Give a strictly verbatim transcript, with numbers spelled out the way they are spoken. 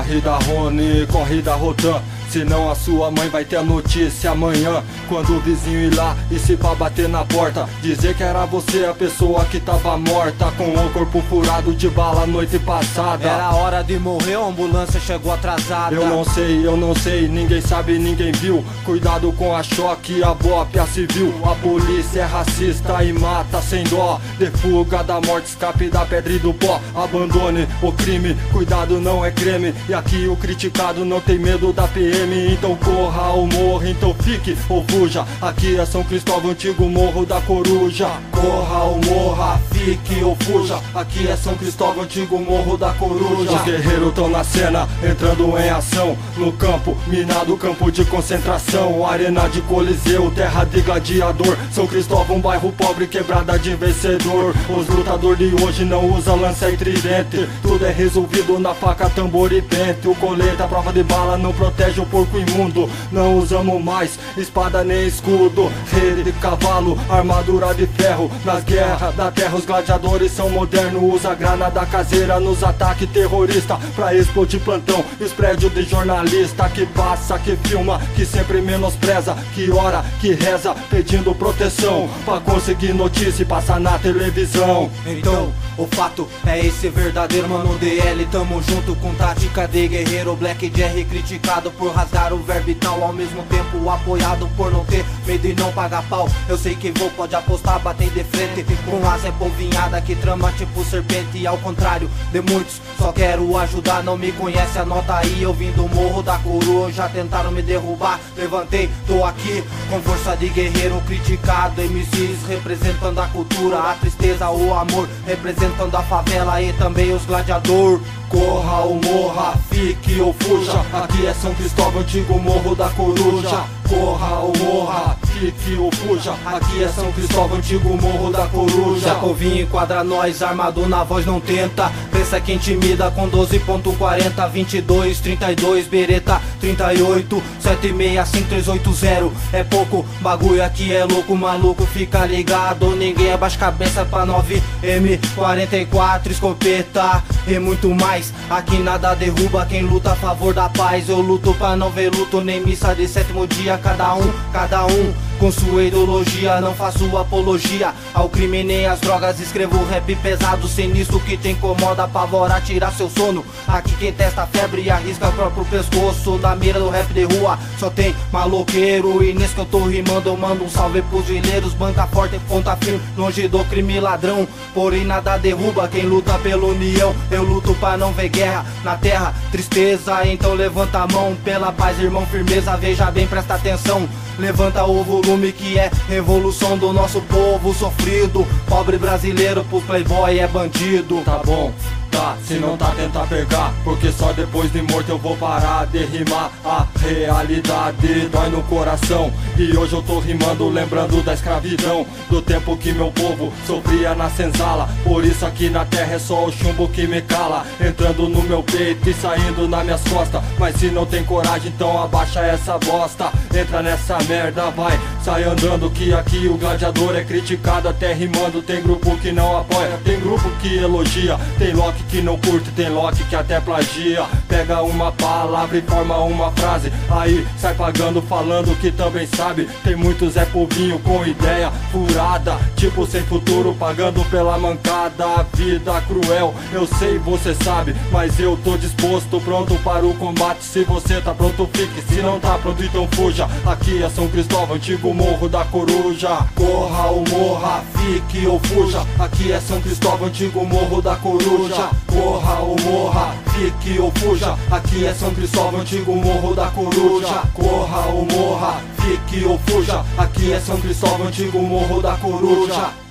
Corre da Rony, corre da Rotan, senão a sua mãe vai ter a notícia amanhã. Quando o vizinho ir lá e se pá bater na porta, dizer que era você a pessoa que tava morta, com o corpo furado de bala a noite passada. Era hora de morrer, a ambulância chegou atrasada. Eu não sei, eu não sei, ninguém sabe, ninguém viu. Cuidado com a choque, a bópia civil. A polícia é racista e mata sem dó. De fuga da morte, escape da pedra e do pó. Abandone o crime, cuidado não é creme. E aqui o criticado não tem medo da P M. Então corra ou morra, então fique ou fuja. Aqui é São Cristóvão, antigo Morro da Coruja. Corra ou morra, fique ou fuja. Aqui é São Cristóvão, antigo Morro da Coruja. Os guerreiros tão na cena, entrando em ação. No campo, minado, campo de concentração. Arena de Coliseu, terra de gladiador. São Cristóvão, bairro pobre, quebrada de vencedor. Os lutadores de hoje não usam lança e tridente. Tudo é resolvido na faca, tambor e pente. O colete, a prova de bala, não protege o porco imundo. Não usamos mais espada nem escudo. Rei de cavalo, armadura de ferro. Nas guerras da terra os gladiadores são modernos. Usa granada caseira nos ataques terroristas pra explodir plantão. Os prédios de jornalista que passa, que filma, que sempre menospreza, que ora, que reza pedindo proteção pra conseguir notícia e passar na televisão. Então, o fato é esse verdadeiro, mano. D L, tamo junto com tática de guerreiro. Black Jerry criticado por rasgar o verbo e tal, ao mesmo tempo apoiado por não ter medo e não pagar pau. Eu sei que vou, pode apostar, bater de frente com asa é povinhada que trama tipo serpente. E ao contrário de muitos, só quero ajudar. Não me conhece, anota aí, eu vim do Morro da Coruja. Tentaram me derrubar, levantei, tô aqui com força de guerreiro criticado. M Cs representando a cultura, a tristeza, o amor, representando a favela e também os gladiadores. Corra ou morra, fique ou fuja. Aqui é São Cristóvão, antigo Morro da Coruja. Corra ou morra, fique ou fuja. Aqui é São Cristóvão, antigo Morro da Coruja. Jacovinho enquadra nós, armado na voz não tenta. Pensa que intimida com doze ponto quarenta, vinte e dois, trinta e dois, bereta trinta e oito, sete seis cinco três oito zero. É pouco, bagulho aqui é louco, maluco, fica ligado. Ninguém abaixa cabeça pra nove M quarenta e quatro, escopeta e muito mais. Aqui nada derruba quem luta a favor da paz. Eu luto pra não ver luto, nem missa de sétimo dia. Cada um, cada um com sua ideologia. Não faço apologia ao crime nem às drogas. Escrevo rap pesado, sinistro que te incomoda, apavora, tirar seu sono. Aqui quem testa febre e arrisca o próprio pescoço. Da mira do rap de rua só tem maloqueiro. E nesse que eu tô rimando eu mando um salve pros vileiros. Banca forte, ponta firme, longe do crime ladrão. Porém nada derruba quem luta pela união. Eu luto pra não ver guerra na terra, tristeza. Então levanta a mão pela paz, irmão, firmeza. Veja bem, presta atenção. Levanta o volume que é revolução do nosso povo sofrido. Pobre brasileiro pro playboy é bandido. Tá bom, tá, se não tá tenta pegar, porque só depois de morto eu vou parar de rimar. A realidade dói no coração. E hoje eu tô rimando lembrando da escravidão, do tempo que meu povo sofria na senzala. Por isso aqui na terra é só o chumbo que me cala, entrando no meu peito e saindo nas minhas costas. Mas se não tem coragem então abaixa essa bosta. Entra nessa merda, vai, sai andando, que aqui o gladiador é criticado até rimando. Tem grupo que não apoia, tem grupo que elogia, tem Loki que não curte, tem Loki que até plagia. Pega uma palavra e forma uma frase, aí sai pagando falando que também sabe. Tem muitos Zé Povinho com ideia furada, tipo sem futuro, pagando pela mancada. A vida cruel, eu sei, você sabe, mas eu tô disposto, pronto para o combate. Se você tá pronto, fique, se não tá pronto, então fuja. Aqui é São Cristóvão, antigo Morro da Coruja. Corra ou morra, fique ou fuja. Aqui é São Cristóvão, antigo Morro da Coruja. Corra ou morra, fique ou fuja. Aqui é São Cristóvão, antigo Morro da Coruja. Corra ou morra, fique ou fuja. Aqui é São Cristóvão, antigo Morro da Coruja.